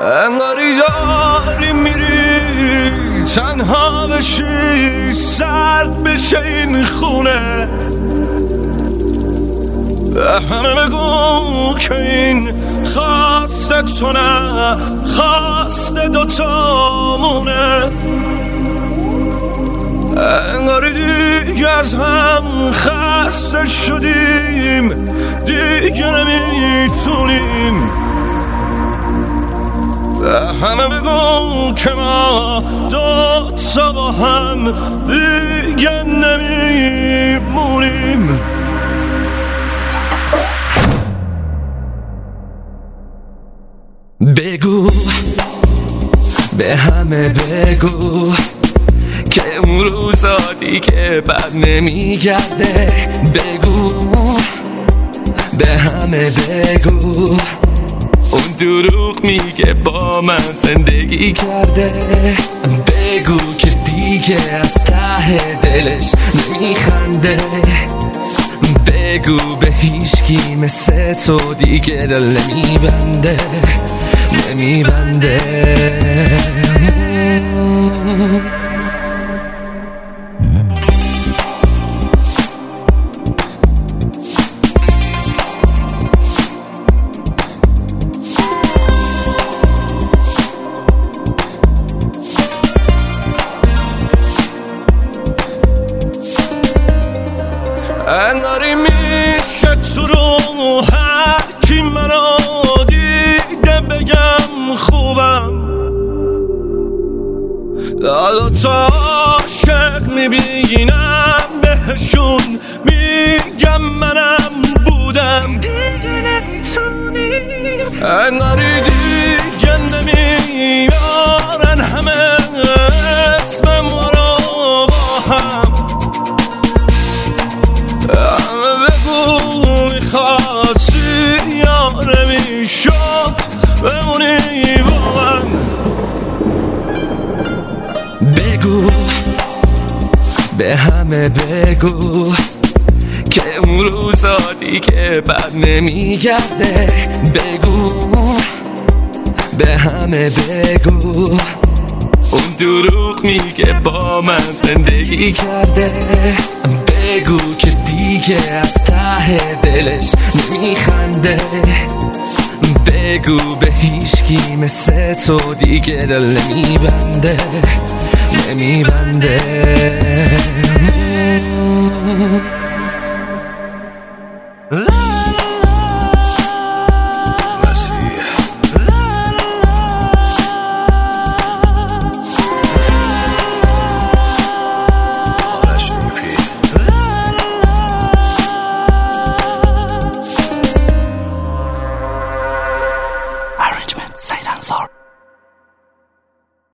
انگاری داری میری تنها بشی، سرد بشه این خونه. همه بگو که این خواسته تو نه، خواسته دوتامونه. انگاری دیگه از هم خسته شدیم، دیگه نمیتونیم. همه بگو که ما دوتا با هم دیگه نمیمونیم. بگو به همه بگو که اون روزا دیگه بر نمیگرده. بگو به همه بگو اون دروغ میگه با من زندگی کرده. بگو که دیگه از ته دلش نمیخنده. بگو به هیچکی مثل تو دیگه دل نمیبنده، نمیبنده. انگاری میشه تو رو هر کی منو دیده بگم خوبم. دوتا عاشق میبینم بهشون میگم منم بودم. انگاری دیگه نمیارن همه اسمم رو با هم. میخواستی یا نمیشد بمونی با من. بگو به همه بگو که اون روزا دیگه بر نمیگرده. بگو به همه بگو اون دروغ میگه با من زندگی کرده. بگو که دیگه از ته دلش نمیخنده. بگو به هیچکی مثل تو دیگه دل نمیبنده، نمیبنده.